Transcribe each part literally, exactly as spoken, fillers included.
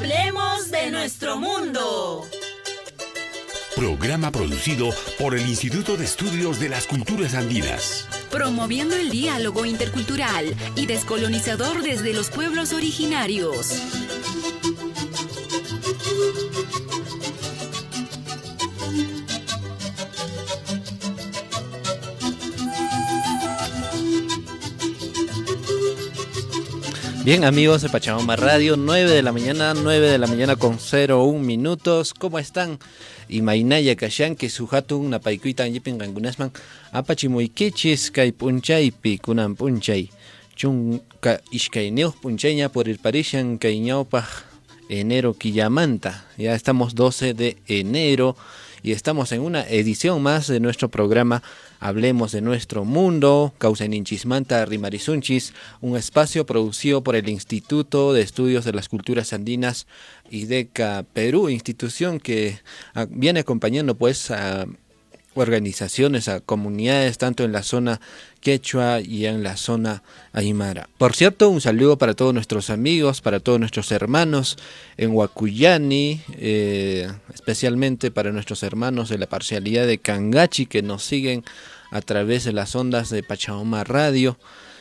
Hablemos de nuestro mundo. Programa producido por el Instituto de Estudios de las Culturas Andinas. Promoviendo el diálogo intercultural y descolonizador desde los pueblos originarios. Bien, amigos de Pachamama Radio, nueve de la mañana, nueve de la mañana con cero un minutos. ¿Cómo están? Imaynaya kashan que suhatun napaykuitan yipin kankunasman apachimuykechis kay punchaypi kunan punchay. Chunka ishkayneuj punchayña por el parishan kay ñawpaj enero killamanta. Ya estamos doce de enero y estamos en una edición más de nuestro programa Hablemos de nuestro mundo, Causaininchismanta Rimarisunchis, un espacio producido por el Instituto de Estudios de las Culturas Andinas IDECA Perú, institución que viene acompañando pues a organizaciones, a comunidades, tanto en la zona quechua y en la zona aymara. Por cierto, un saludo para todos nuestros amigos, para todos nuestros hermanos en Huacuyani, eh, especialmente para nuestros hermanos de la parcialidad de Cangachi que nos siguen a través de las ondas de Pachamama Radio.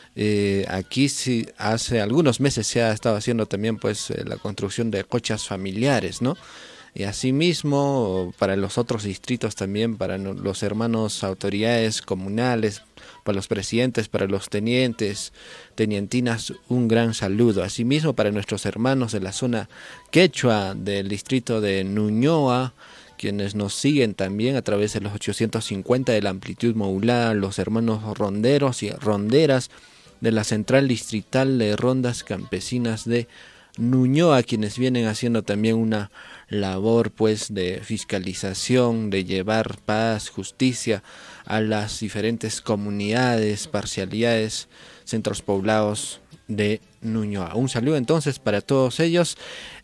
Eh, aquí sí, hace algunos meses se ha estado haciendo también pues eh, la construcción de cochas familiares, ¿no? Y asimismo, para los otros distritos también, para los hermanos autoridades comunales, para los presidentes, para los tenientes, tenientinas, un gran saludo. Asimismo, para nuestros hermanos de la zona quechua del distrito de Ñuñoa, quienes nos siguen también a través de los ochocientos cincuenta de la amplitud modulada, los hermanos ronderos y ronderas de la central distrital de rondas campesinas de Ñuñoa, quienes vienen haciendo también una labor pues de fiscalización, de llevar paz, justicia a las diferentes comunidades, parcialidades, centros poblados de Ñuñoa. Un saludo entonces para todos ellos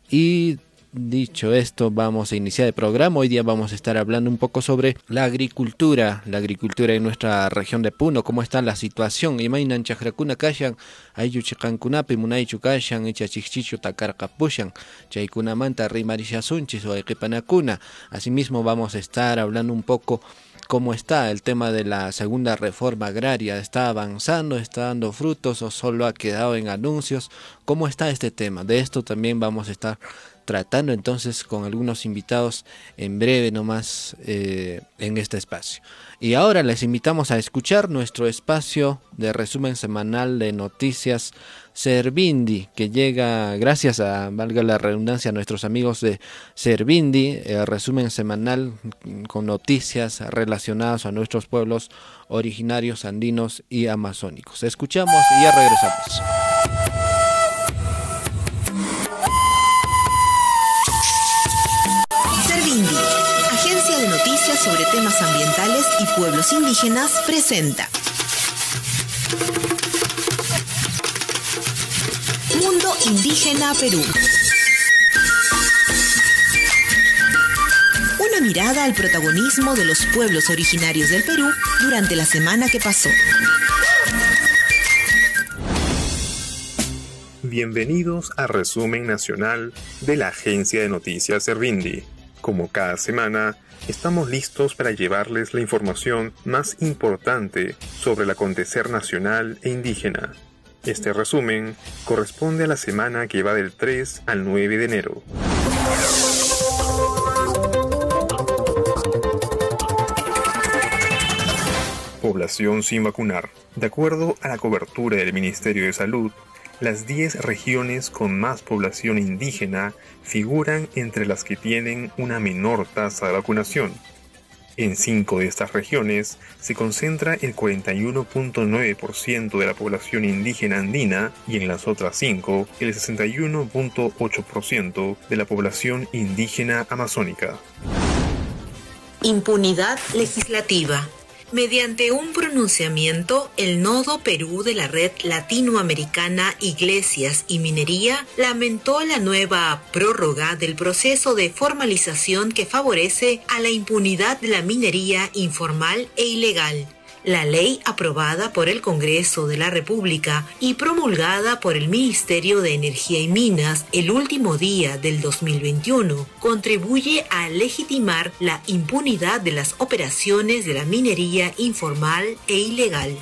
y dicho esto, vamos a iniciar el programa. Hoy día vamos a estar hablando un poco sobre la agricultura, la agricultura en nuestra región de Puno, cómo está la situación. Imainan chakrakuna kashan, ayu chikankunapi munaychu kashan, echa chichichu takarkapushan, chaykunamanta rimarishasunchis o equipanakuna. Asimismo vamos a estar hablando un poco cómo está el tema de la segunda reforma agraria. ¿Está avanzando, está dando frutos o solo ha quedado en anuncios? ¿Cómo está este tema? De esto también vamos a estar tratando entonces con algunos invitados en breve nomás eh, en este espacio. Y ahora les invitamos a escuchar nuestro espacio de resumen semanal de noticias Servindi, que llega gracias a, valga la redundancia, a nuestros amigos de Servindi, el resumen semanal con noticias relacionadas a nuestros pueblos originarios andinos y amazónicos. Escuchamos y ya regresamos. Servindi, agencia de noticias sobre temas ambientales y pueblos indígenas, presenta Mundo Indígena Perú. Una mirada al protagonismo de los pueblos originarios del Perú durante la semana que pasó. Bienvenidos al resumen nacional de la agencia de noticias Servindi. Como cada semana, estamos listos para llevarles la información más importante sobre el acontecer nacional e indígena. Este resumen corresponde a la semana que va del tres al nueve de enero. Población sin vacunar. De acuerdo a la cobertura del Ministerio de Salud, las diez regiones con más población indígena figuran entre las que tienen una menor tasa de vacunación. En cinco de estas regiones se concentra el cuarenta y uno punto nueve por ciento de la población indígena andina y en las otras cinco el sesenta y uno punto ocho por ciento de la población indígena amazónica. Impunidad legislativa. Mediante un pronunciamiento, el Nodo Perú de la Red Latinoamericana Iglesias y Minería lamentó la nueva prórroga del proceso de formalización que favorece a la impunidad de la minería informal e ilegal. La ley aprobada por el Congreso de la República y promulgada por el Ministerio de Energía y Minas el último día del dos mil veintiuno contribuye a legitimar la impunidad de las operaciones de la minería informal e ilegal.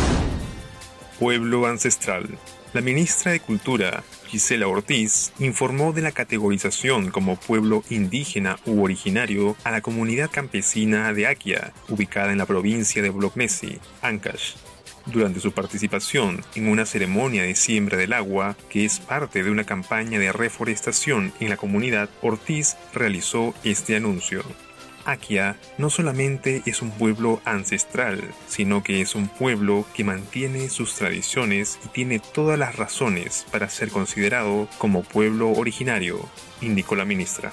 Pueblo ancestral. La ministra de Cultura, Gisela Ortiz, informó de la categorización como pueblo indígena u originario a la comunidad campesina de Akia, ubicada en la provincia de Blocnesi, Ancash, durante su participación en una ceremonia de siembra del agua que es parte de una campaña de reforestación en la comunidad. Ortiz realizó este anuncio. Akia no solamente es un pueblo ancestral, sino que es un pueblo que mantiene sus tradiciones y tiene todas las razones para ser considerado como pueblo originario, indicó la ministra.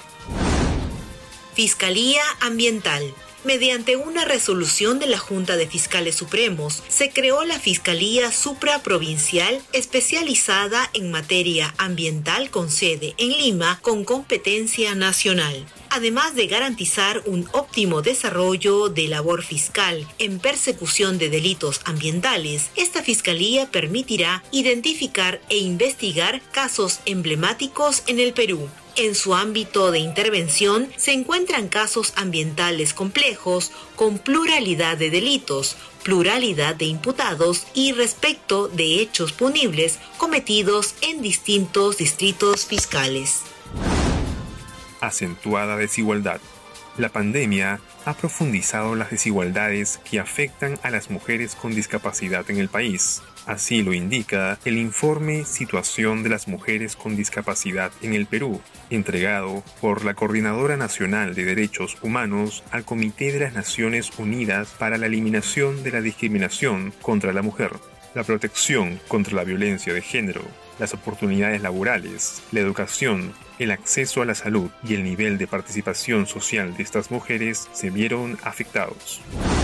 Fiscalía Ambiental. Mediante una resolución de la Junta de Fiscales Supremos, se creó la Fiscalía Supraprovincial especializada en materia ambiental con sede en Lima con competencia nacional. Además de garantizar un óptimo desarrollo de labor fiscal en persecución de delitos ambientales, esta Fiscalía permitirá identificar e investigar casos emblemáticos en el Perú. En su ámbito de intervención se encuentran casos ambientales complejos con pluralidad de delitos, pluralidad de imputados y respecto de hechos punibles cometidos en distintos distritos fiscales. Acentuada desigualdad. La pandemia ha profundizado las desigualdades que afectan a las mujeres con discapacidad en el país. Así lo indica el informe Situación de las Mujeres con Discapacidad en el Perú, entregado por la Coordinadora Nacional de Derechos Humanos al Comité de las Naciones Unidas para la Eliminación de la Discriminación contra la Mujer, la protección contra la violencia de género, las oportunidades laborales, la educación, el acceso a la salud y el nivel de participación social de estas mujeres se vieron afectados.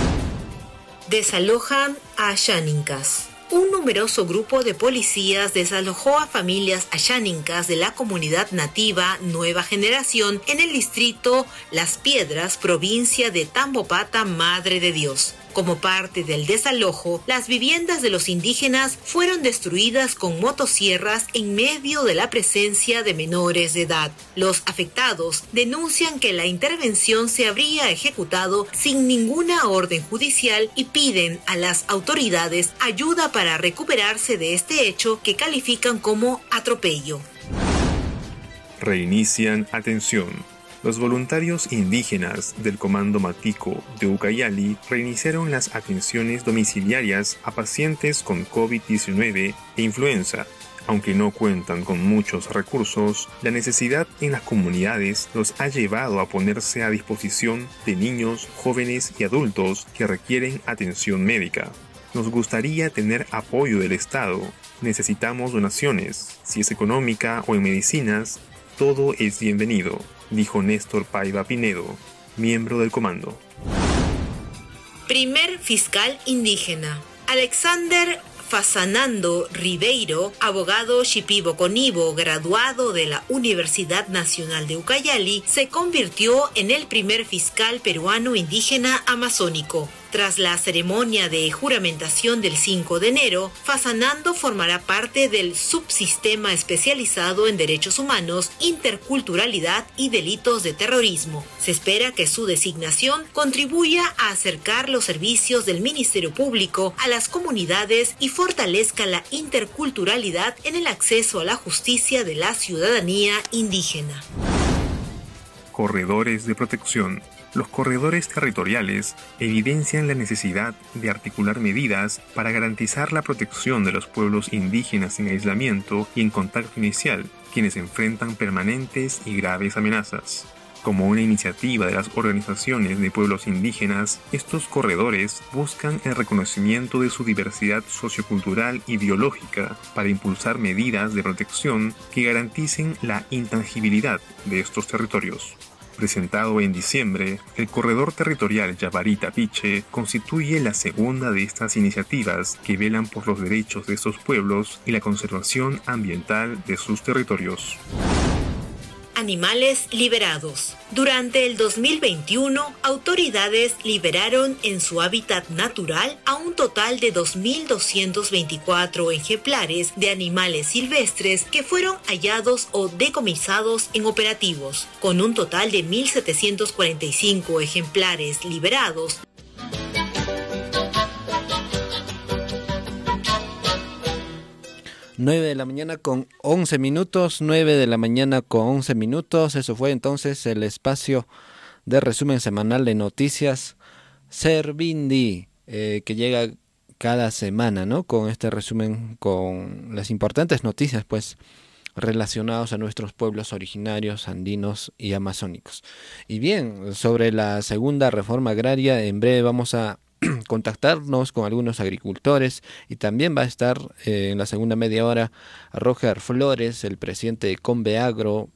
Desalojan a Ayaninkas. Un numeroso grupo de policías desalojó a familias ayaninkas de la comunidad nativa Nueva Generación en el distrito Las Piedras, provincia de Tambopata, Madre de Dios. Como parte del desalojo, las viviendas de los indígenas fueron destruidas con motosierras en medio de la presencia de menores de edad. Los afectados denuncian que la intervención se habría ejecutado sin ninguna orden judicial y piden a las autoridades ayuda para recuperarse de este hecho que califican como atropello. Reinician atención. Los voluntarios indígenas del Comando Matico de Ucayali reiniciaron las atenciones domiciliarias a pacientes con COVID diecinueve e influenza. Aunque no cuentan con muchos recursos, la necesidad en las comunidades los ha llevado a ponerse a disposición de niños, jóvenes y adultos que requieren atención médica. Nos gustaría tener apoyo del Estado. Necesitamos donaciones. Si es económica o en medicinas, todo es bienvenido, dijo Néstor Paiva Pinedo, miembro del comando. Primer fiscal indígena. Alexander Fasanando Ribeiro, abogado shipibo-conibo graduado de la Universidad Nacional de Ucayali, se convirtió en el primer fiscal peruano indígena amazónico. Tras la ceremonia de juramentación del cinco de enero, Fasanando formará parte del subsistema especializado en derechos humanos, interculturalidad y delitos de terrorismo. Se espera que su designación contribuya a acercar los servicios del Ministerio Público a las comunidades y fortalezca la interculturalidad en el acceso a la justicia de la ciudadanía indígena. Corredores de protección. Los corredores territoriales evidencian la necesidad de articular medidas para garantizar la protección de los pueblos indígenas en aislamiento y en contacto inicial, quienes enfrentan permanentes y graves amenazas. Como una iniciativa de las organizaciones de pueblos indígenas, estos corredores buscan el reconocimiento de su diversidad sociocultural y biológica para impulsar medidas de protección que garanticen la intangibilidad de estos territorios. Presentado en diciembre, el Corredor Territorial Yabarita-Piche constituye la segunda de estas iniciativas que velan por los derechos de estos pueblos y la conservación ambiental de sus territorios. animales liberados. Durante el dos mil veintiuno, autoridades liberaron en su hábitat natural a un total de dos mil doscientos veinticuatro ejemplares de animales silvestres que fueron hallados o decomisados en operativos, con un total de mil setecientos cuarenta y cinco ejemplares liberados. nueve de la mañana con once minutos, nueve de la mañana con once minutos, eso fue entonces el espacio de resumen semanal de noticias Servindi, eh, que llega cada semana, ¿no? Con este resumen, con las importantes noticias, pues, relacionados a nuestros pueblos originarios, andinos y amazónicos. Y bien, sobre la segunda reforma agraria, en breve vamos a contactarnos con algunos agricultores y también va a estar eh, en la segunda media hora Roger Flores, el presidente de Conveagro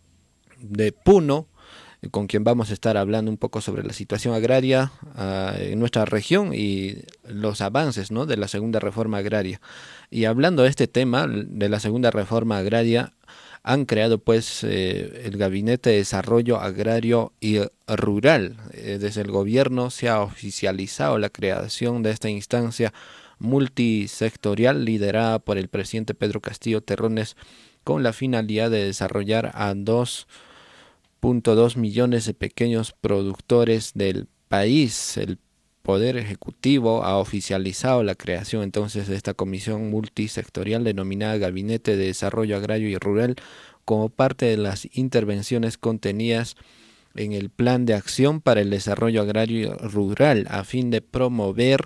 de Puno, con quien vamos a estar hablando un poco sobre la situación agraria uh, en nuestra región y los avances, ¿no?, de la segunda reforma agraria. Y hablando de este tema, de la segunda reforma agraria, han creado pues eh, el Gabinete de Desarrollo Agrario y Rural. Eh, desde el gobierno se ha oficializado la creación de esta instancia multisectorial liderada por el presidente Pedro Castillo Terrones, con la finalidad de desarrollar a dos punto dos millones de pequeños productores del país. El Poder Ejecutivo ha oficializado la creación entonces de esta comisión multisectorial denominada Gabinete de Desarrollo Agrario y Rural como parte de las intervenciones contenidas en el Plan de Acción para el Desarrollo Agrario y Rural a fin de promover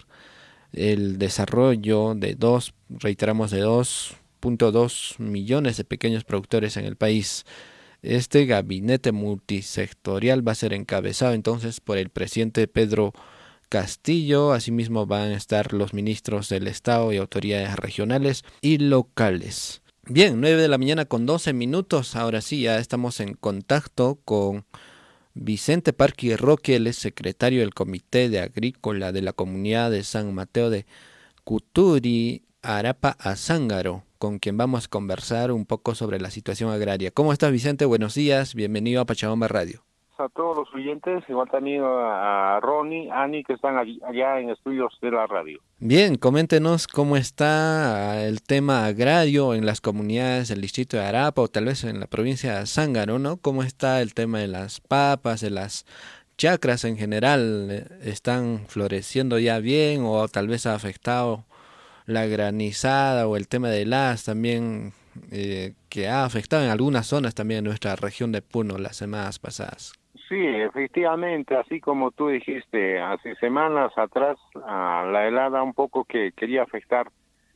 el desarrollo de dos, reiteramos, de dos punto dos millones de pequeños productores en el país. Este gabinete multisectorial va a ser encabezado entonces por el presidente Pedro Castillo. Asimismo van a estar los ministros del Estado y autoridades regionales y locales. Bien, nueve de la mañana con doce minutos. Ahora sí, ya estamos en contacto con Vicente Parqui Roque, él es secretario del Comité de Agrícola de la Comunidad de San Mateo de Cuturi, Arapa, Azángaro, con quien vamos a conversar un poco sobre la situación agraria. ¿Cómo estás, Vicente? Buenos días, bienvenido a Pachamama Radio. A todos los oyentes, igual también a Ronnie, Ani, que están allá en estudios de la radio. Bien, coméntenos cómo está el tema agrario en las comunidades del distrito de Arapa o tal vez en la provincia de Azángaro, ¿no? ¿Cómo está el tema de las papas, de las chacras en general? ¿Están floreciendo ya bien o tal vez ha afectado la granizada o el tema de las también eh, que ha afectado en algunas zonas también en nuestra región de Puno las semanas pasadas? Sí, efectivamente, así como tú dijiste, hace semanas atrás, uh, la helada un poco que quería afectar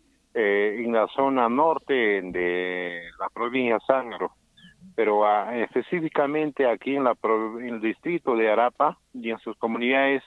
eh, en la zona norte de la provincia de Azángaro, pero uh, específicamente aquí en, la, en el distrito de Arapa y en sus comunidades,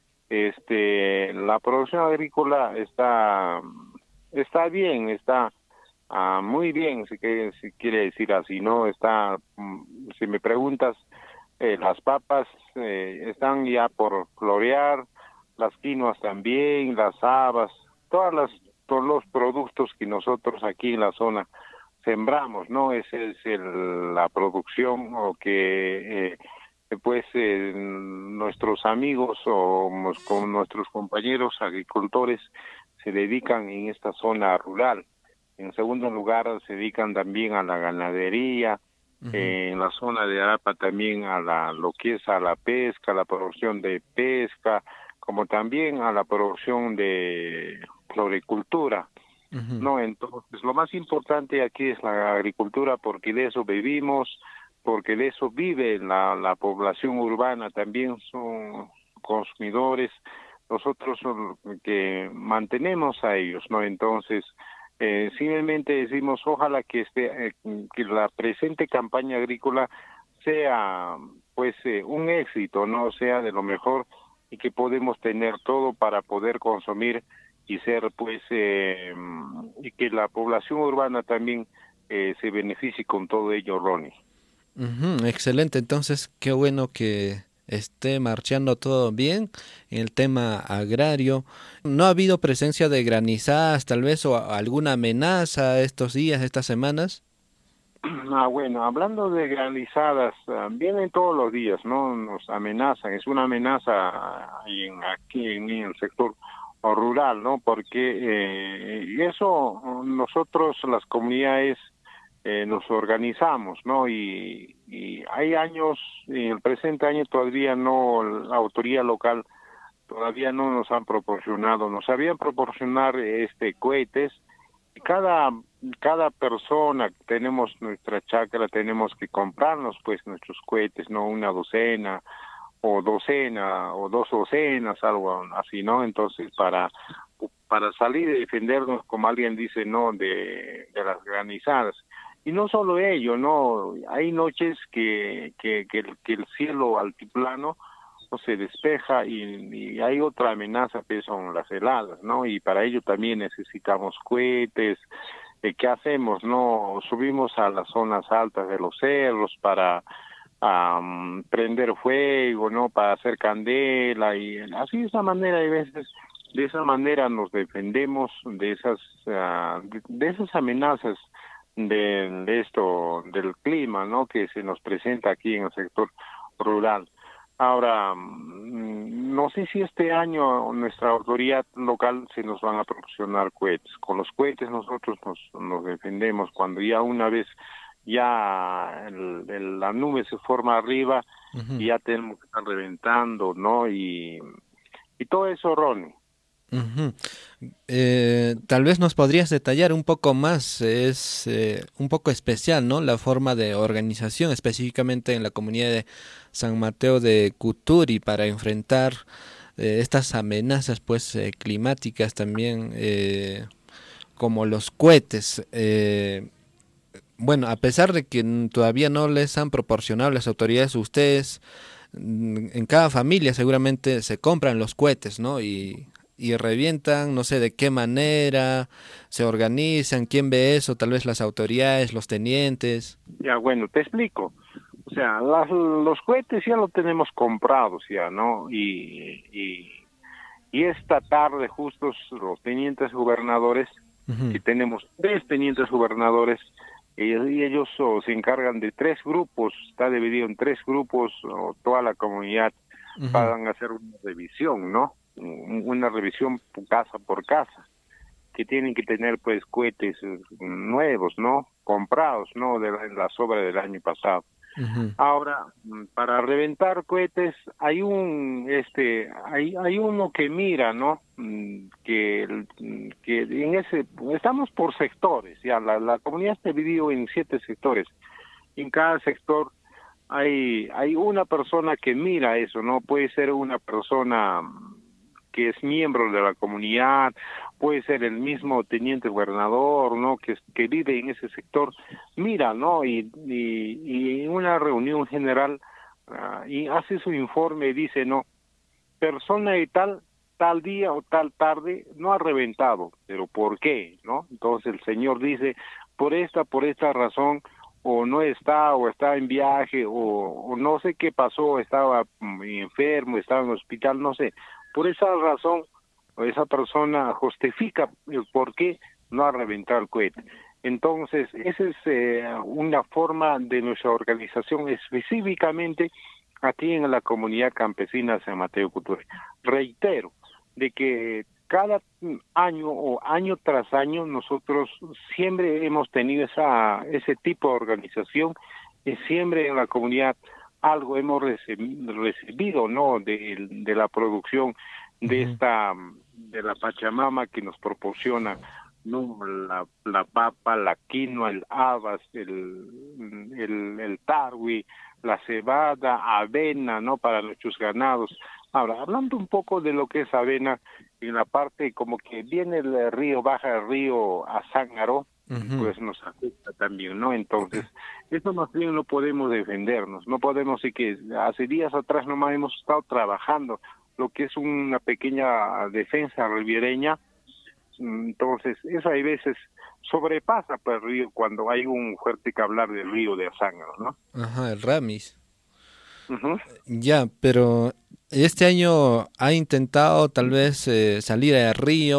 este, la producción agrícola está, está bien, está uh, muy bien, si, que, si quiere decir así, ¿no? Está, um, si me preguntas, Eh, las papas eh, están ya por florear, las quinoas también, las habas, todas las, todos los productos que nosotros aquí en la zona sembramos, ¿no? Esa es el, la producción o que eh, pues eh, nuestros amigos o con nuestros compañeros agricultores se dedican en esta zona rural. En segundo lugar, se dedican también a la ganadería. Uh-huh. Eh, en la zona de Arapa también a la lo que es a la pesca, la producción de pesca, como también a la producción de floricultura. Uh-huh. No, entonces lo más importante aquí es la agricultura, porque de eso vivimos, porque de eso vive la, la población urbana, también son consumidores, nosotros son que mantenemos a ellos, ¿no? Entonces Eh, simplemente decimos, ojalá que este eh, que la presente campaña agrícola sea pues eh, un éxito, no sea de lo mejor y que podemos tener todo para poder consumir y ser pues eh, y que la población urbana también eh, se beneficie con todo ello, Ronnie. Uh-huh, excelente, entonces qué bueno que esté marchando todo bien en el tema agrario. ¿No ha habido presencia de granizadas tal vez o alguna amenaza estos días, estas semanas? Ah, bueno, hablando de granizadas, ah, vienen todos los días, ¿no? Nos amenazan, es una amenaza en, aquí en, el sector rural, ¿no? Porque eh, eso nosotros, las comunidades, eh, nos organizamos, ¿no? Y, y hay años, en el presente año todavía no, la autoridad local todavía no nos han proporcionado, nos habían proporcionar este cohetes. Cada cada persona tenemos nuestra chacra, tenemos que comprarnos pues nuestros cohetes, no una docena o docena o dos docenas, algo así, ¿no? Entonces para para salir y defendernos, como alguien dice, no, de, de las granizadas. Y no solo ello, no, hay noches que que que el, que el cielo altiplano no se despeja y, y hay otra amenaza que son las heladas, ¿no? Y para ello también necesitamos cohetes. Eh, ¿Qué hacemos? No, subimos a las zonas altas de los cerros para um, prender fuego, ¿no? Para hacer candela y así de esa manera, hay veces de esa manera nos defendemos de esas uh, de, de esas amenazas de, de esto del clima, ¿no? Que se nos presenta aquí en el sector rural. Ahora, no sé si este año nuestra autoridad local se nos van a proporcionar cohetes. Con los cohetes nosotros nos, nos defendemos. Cuando ya una vez ya el, el, la nube se forma arriba, uh-huh. ya tenemos que estar reventando, ¿no? Y, y todo eso, Ronnie. Uh-huh. Eh, tal vez nos podrías detallar un poco más, es eh, un poco especial, ¿no? La forma de organización específicamente en la comunidad de San Mateo de Cuturi para enfrentar eh, estas amenazas pues eh, climáticas también, eh, como los cohetes. Eh, bueno, a pesar de que todavía no les han proporcionado las autoridades, ustedes en cada familia seguramente se compran los cohetes, ¿no? Y y revientan, no sé de qué manera, se organizan, quién ve eso, tal vez las autoridades, los tenientes. Ya, bueno, te explico. O sea, las, los cohetes ya los tenemos comprados ya, ¿no? Y, y, y esta tarde justos los tenientes gobernadores, uh-huh. que tenemos tres tenientes gobernadores, ellos, y ellos oh, se encargan de tres grupos, está dividido en tres grupos, oh, toda la comunidad, uh-huh. van a hacer una revisión, ¿no? Una revisión casa por casa, que tienen que tener pues cohetes nuevos, ¿no? Comprados, ¿no? De la, la sobra del año pasado. Uh-huh. Ahora, para reventar cohetes hay un, este, hay, hay uno que mira, ¿no? Que, que en ese, estamos por sectores, ya, la, la comunidad está dividida en siete sectores. En cada sector hay, hay una persona que mira eso, ¿no? Puede ser una persona que es miembro de la comunidad, puede ser el mismo teniente gobernador, ¿no? Que, que vive en ese sector, mira, ¿no? Y, y, y en una reunión general, uh, y hace su informe y dice, no, persona de tal, tal día o tal tarde no ha reventado, pero ¿por qué? ¿No? Entonces el señor dice, por esta, por esta razón, o no está, o está en viaje, o, o no sé qué pasó, estaba enfermo, estaba en el hospital, no sé. Por esa razón, esa persona justifica el por qué no ha reventado el cohete. Entonces, esa es eh, una forma de nuestra organización específicamente aquí en la comunidad campesina de San Mateo Cuturi. Reitero, de que cada año o año tras año nosotros siempre hemos tenido esa ese tipo de organización y siempre en la comunidad algo hemos recibido, ¿no? De, de la producción de uh-huh. esta, de la Pachamama que nos proporciona, ¿no? La, la papa, la quinoa, el habas, el, el, el tarwi, la cebada, avena, ¿no? Para nuestros ganados. Ahora, hablando un poco de lo que es avena, en la parte como que viene el río, baja el río a Zángaro, uh-huh. pues nos afecta también, ¿no? Entonces, eso más bien no podemos defendernos, no podemos decir que hace días atrás nomás hemos estado trabajando lo que es una pequeña defensa ribereña, entonces eso hay veces sobrepasa por el río cuando hay un fuerte cablar del río de Zángaro, ¿no? Ajá, el Ramis. Uh-huh. Ya, pero este año ha intentado tal vez eh, salir al río,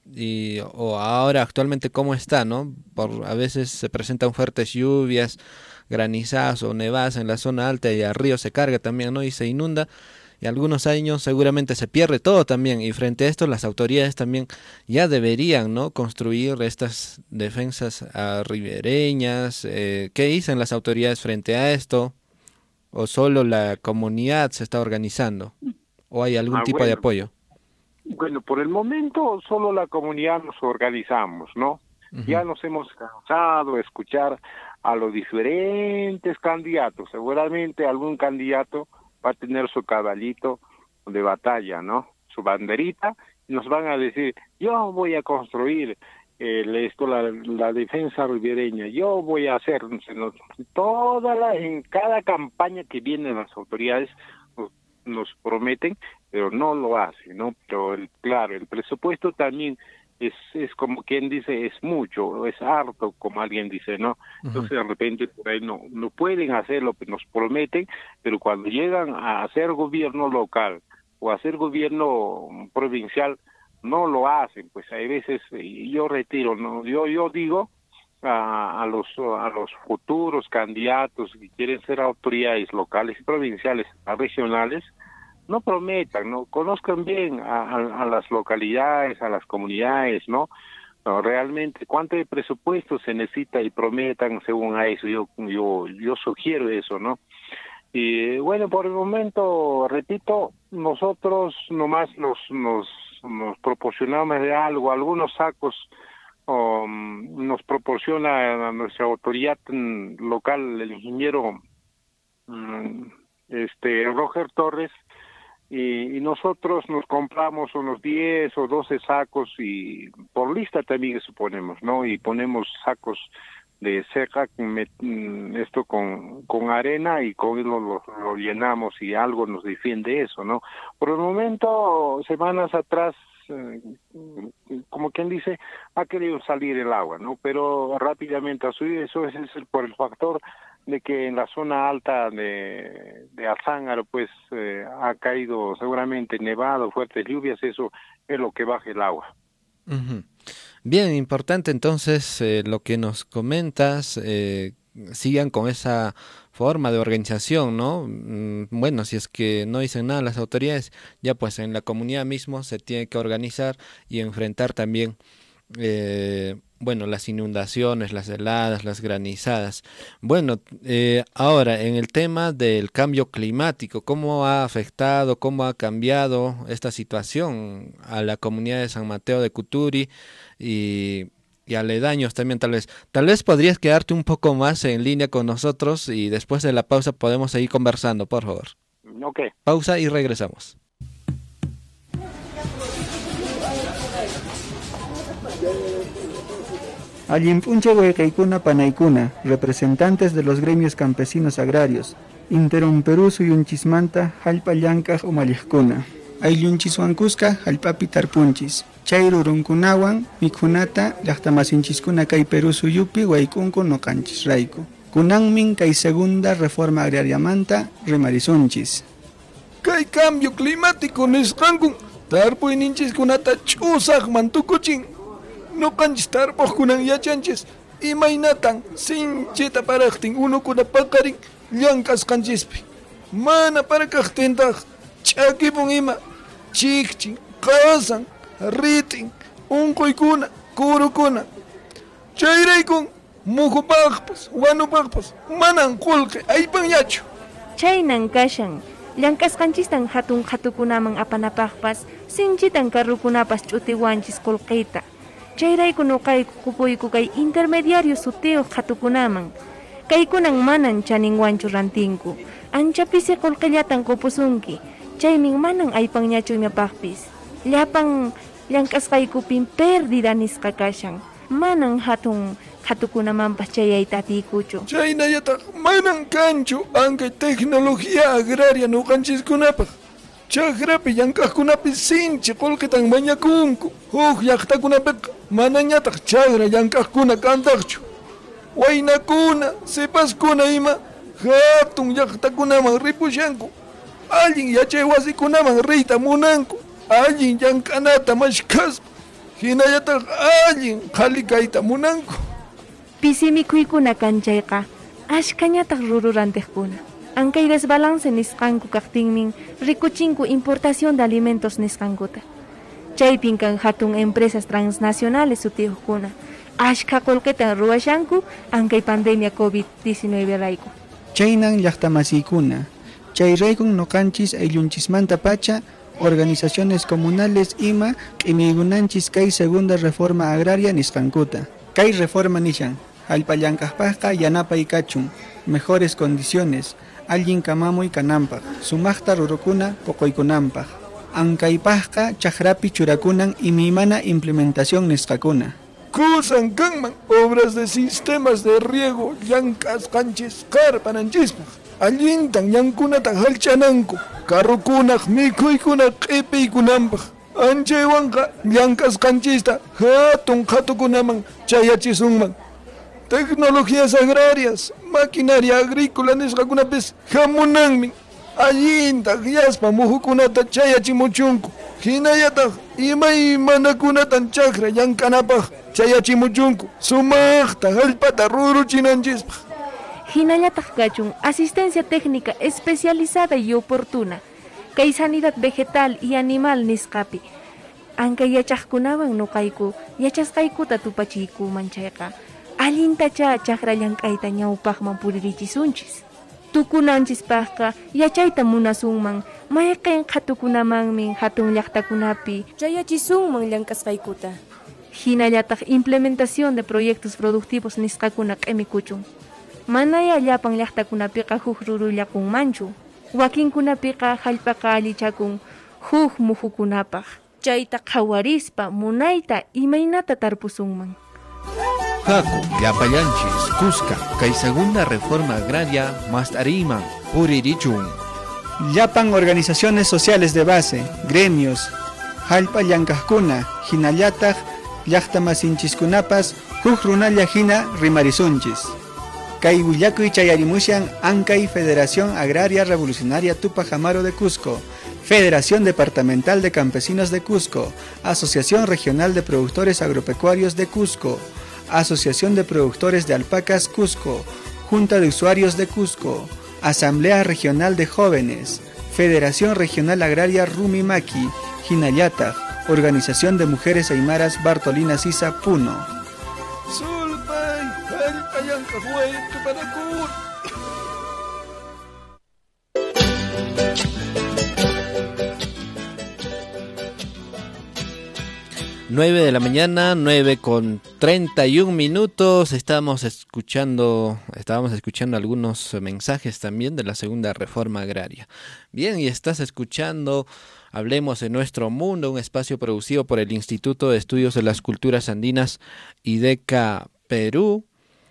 y o ahora actualmente cómo está, ¿no? Por a veces se presentan fuertes lluvias, granizadas o nevadas en la zona alta y el río se carga también, ¿no? Y se inunda. Y algunos años seguramente se pierde todo también, y frente a esto las autoridades también ya deberían, ¿no?, construir estas defensas uh, ribereñas. Eh, ¿qué dicen las autoridades frente a esto? ¿O solo la comunidad se está organizando? ¿O hay algún ah, tipo bueno, de apoyo? Bueno, por el momento solo la comunidad nos organizamos, ¿no? Uh-huh. Ya nos hemos cansado de escuchar a los diferentes candidatos. Seguramente algún candidato va a tener su caballito de batalla, ¿no? Su banderita, y nos van a decir, yo voy a construir eh, esto, la, la defensa ribereña, yo voy a hacer, no, toda la, en cada campaña que vienen las autoridades nos, nos prometen, pero no lo hacen, ¿no? Pero el, claro, el presupuesto también es es como quien dice, es mucho, es harto, como alguien dice, ¿no? Entonces uh-huh. de repente por ahí no, no pueden hacer lo que nos prometen, pero cuando llegan a hacer gobierno local o a hacer gobierno provincial, no lo hacen. Pues hay veces, yo retiro, ¿no? Yo yo digo a, a los a los futuros candidatos que quieren ser autoridades locales y provinciales, a regionales, no prometan, no conozcan bien a, a, a las localidades, a las comunidades, ¿no? No, realmente cuánto de presupuesto se necesita y prometan según a eso. Yo yo yo sugiero eso, ¿no? Y bueno, por el momento, repito, nosotros nomás nos nos nos proporcionamos de algo, algunos sacos um, nos proporciona a nuestra autoridad local, el ingeniero um, este Roger Torres. Y, y nosotros nos compramos unos diez o doce sacos, y por lista también suponemos, ¿no? Y ponemos sacos de ceja, esto con, con arena, y con eso lo, lo llenamos, y algo nos defiende eso, ¿no? Por el momento, semanas atrás, eh, como quien dice, ha querido salir el agua, ¿no? Pero rápidamente ha subido. Eso es, es por el factor de que en la zona alta de, de Azángaro, pues, eh, ha caído seguramente nevado, fuertes lluvias, eso es lo que baja el agua. Uh-huh. Bien, importante entonces eh, lo que nos comentas, eh, sigan con esa forma de organización, ¿no? Mm, bueno, si es que no dicen nada las autoridades, ya pues en la comunidad mismo se tiene que organizar y enfrentar también eh, bueno, las inundaciones, las heladas, las granizadas. Bueno, eh, ahora en el tema del cambio climático, ¿cómo ha afectado, cómo ha cambiado esta situación a la comunidad de San Mateo de Cuturi y, y aledaños también tal vez? Tal vez podrías quedarte un poco más en línea con nosotros y después de la pausa podemos seguir conversando, por favor. Ok. Pausa y regresamos. Allimpunche huecaicuna panaicuna, representantes de los gremios campesinos agrarios, Interumperú suyunchismanta, jalpa llankaj umallijkuna. Ayllunchisuankusqa hallpapi tarpunchis. Chayru runkunawan, mikhunata, llaqtamasinchiskuna kay Perú suyupi waykunku noqanchis rayku. Kunanmin kay segunda reforma agrariamanta rimarisunchis. Kay cambio climático nisqankun, tarpuyninchiskunata ch'usaqman tukuchin. No canchis tarpoq kunan yachanchis, imaynatan sinchita paraqtin unukuna paqarin llank'asqanchispi. Mana parakaqtintaq ch'akipun ima chikchin, qasan, ritin, unquykuna, kurukuna. Chayraykun muhupaqpas, wanupaqpas manan qullqi aypanyachu. Chaynan kashan, llank'asqanchistan hatun hatukunaman apanapaqpas, sinchitan karrukunapas ch'utiwanchis qullqita. Chayrayku nuqayku qupuyku kay intermediario suteo hatukunaman. Kaykunan manan chaninwanchu rantinku. Ancha pisi qullqillatan qupusunki. Chaymin manan aypanñachu imapaqpis. Llapan llank'asqaykupin perdida nisqa kashan. Manan hatun hatukunamanpas chayayta atiykuchu. Chaynallataq manan kanchu ankay tecnología agraria nuqanchiskunapaq. Chakrapi llank'aqkunapi sinchi qullqitan mañakunku. Huk llaqtakunapiqa manañataq chakra llank'aqkuna kantaqchu. Waynakuna, sipaskuna ima hatun llaqtakunaman ripushanku. Allin yachay wasikunaman riyta munanku. Allin llank'anata mashkhaspa, hinallataq allin qhalikayta munanku. Pisimikhuykunata kanchayqa ashkañataq rururantiqkuna. Ankay desbalance nisqanku kaqtinmin rikuchinku importación de alimentos nisqankuta. Chaypin kan hatun empresas transnacionales sutihuqkuna. Ashka qullqitan ruwashanku ankay pandemia COVID diecinueve rayku. Chaynan llaqtamasiykuna, chayraykun nuqanchis ayllunchismanta pacha organizaciones comunales ima q'imiykunanchis kay segunda reforma agraria nisqankuta. Kay reforma nishan hallp'allankaqpaqqa yanapay kachun, mejores condiciones, allin kamamuy kananpaq, sumaqta rurukuna ququykunanpaq. Ankaypaqqa chaqrapi churakunan imiymana implementación nisqakuna. Kusan kanman obras de sistemas de riego llank'asqanchis qarpananchispas. Allintan llankunata halchananku, karrukunaq mikhuykunaq q'ipiykunanpaq. Anchaywanqa llank'asqanchista hatun qhatukunaman chayachisunman. Tecnologías agrarias, maquinaria agrícola nisqakunapis hamunanmi. Allintan yaspa muhukunata chayachimuchunku. Hinallataq imaymanakunatan chakra llankanapaq chayachimuchunku. Sumaqta hallp'ata ruruchinanchispaq. Hinallataq kachun asistencia técnica especializada y oportuna. Kay sanidad vegetal y animal nisqapi. Ankay yachaqkunawan nuqayku yachasqaykuta tupachiykuman chayqa. Allintacha chakra llank'ayta ñawpaqman puririchisunchis. Tukunanchispaqqa yachayta munasunman. Mayqin qhatukunamanmi hatun llaqtakunapi chayachisunman llank'asqaykuta. Hinallataq implementación de proyectos productivos nisqakuna q'imikuchun. Manaya llapan llaqtakunapiqa huk rurullakunmanchu. Wakinkunapiqa hallp'aqa allichakun huk muhukunapaq. Chayta qhawarispa munayta imaynata tarpusunman. Haku, llapallanchis, Cusca, kay segunda reforma agraria mast'ariman puririchun. Llapan organizaciones sociales de base, gremios, hallp'a llankaqkuna, hinallataq llaqtamasinchiskunapas huk runalla hina rimarisunchis. Kay willakuy chayarimushan Ankay Federación Agraria Revolucionaria Tupac Amaro de Cusco, Federación Departamental de Campesinos de Cusco, Asociación Regional de Productores Agropecuarios de Cusco, Asociación de Productores de Alpacas Cusco, Junta de Usuarios de Cusco, Asamblea Regional de Jóvenes, Federación Regional Agraria Rumimaki, Hinallataq, Organización de Mujeres Aymaras Bartolina Sisa Puno. nueve de la mañana, nueve con treinta y un minutos. Estamos escuchando, estábamos escuchando algunos mensajes también de la segunda reforma agraria. Bien, y estás escuchando Hablemos de Nuestro Mundo, un espacio producido por el Instituto de Estudios de las Culturas Andinas IDECA Perú.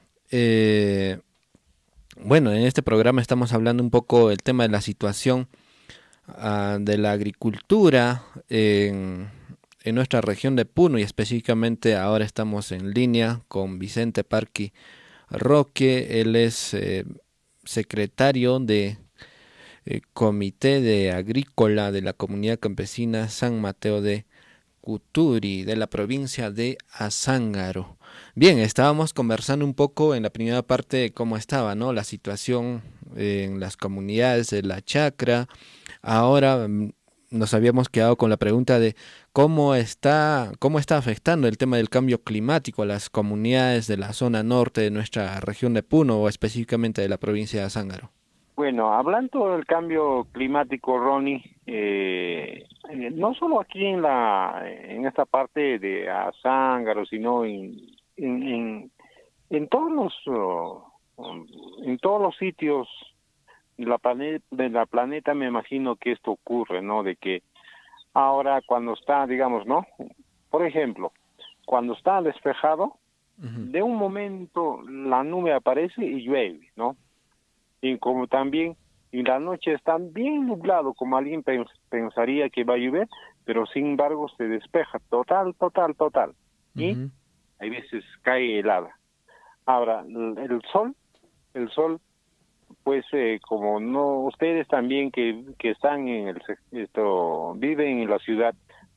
Eh, bueno, en este programa estamos hablando un poco del tema de la situación uh, de la agricultura en, en nuestra región de Puno, y específicamente ahora estamos en línea con Vicente Parqui Roque. Él es eh, secretario de eh, Comité de Agrícola de la Comunidad Campesina San Mateo de Cuturi, de la provincia de Azángaro. Bien, estábamos conversando un poco en la primera parte de cómo estaba, ¿no?, la situación en las comunidades de la chacra. Ahora nos habíamos quedado con la pregunta de cómo está, cómo está afectando el tema del cambio climático a las comunidades de la zona norte de nuestra región de Puno, o específicamente de la provincia de Azángaro. Bueno, hablando del cambio climático, Ronnie, eh, no solo aquí en la en esta parte de Azángaro, sino en en, en, en todos los uh, en todos los sitios de la planeta de la planeta, me imagino que esto ocurre, ¿no? De que ahora cuando está, digamos, ¿no? Por ejemplo, cuando está despejado, uh-huh, de un momento la nube aparece y llueve, ¿no? Y como también en la noche está bien nublado, como alguien pens- pensaría que va a llover, pero sin embargo se despeja total, total, total. Y uh-huh, hay veces cae helada. Ahora, el, el sol, el sol, pues eh, como no, ustedes también que, que están en el, esto, viven en la ciudad,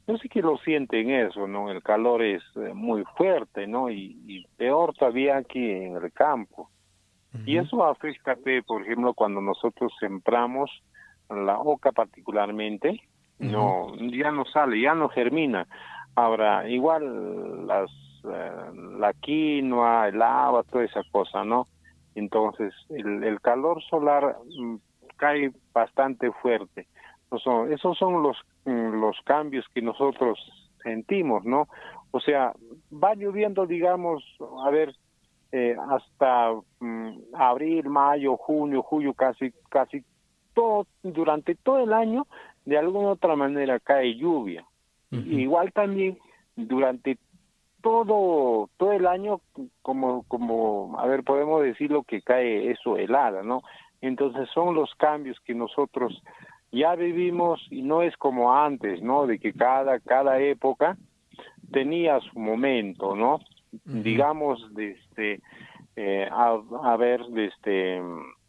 yo sé que lo sienten eso, ¿no? El calor es eh, muy fuerte, ¿no? Y, y peor todavía aquí en el campo. Uh-huh. Y eso afecta, por ejemplo, cuando nosotros sembramos la oca particularmente, uh-huh. no, ya no sale, ya no germina. Ahora, igual las eh, la quinoa, el haba, toda esa cosa, ¿no? Entonces, el, el calor solar mm, cae bastante fuerte. Son, esos son los los cambios que nosotros sentimos, ¿no? O sea, va lloviendo, digamos, a ver, eh, hasta um, abril, mayo, junio, julio, casi, casi todo, durante todo el año, de alguna otra manera cae lluvia. Uh-huh. Igual también durante todo todo el año, como, como, a ver, podemos decir lo que cae eso helada, ¿no? Entonces son los cambios que nosotros ya vivimos y no es como antes, ¿no? De que cada cada época tenía su momento, ¿no? Uh-huh. Digamos, desde, eh, a, a ver, desde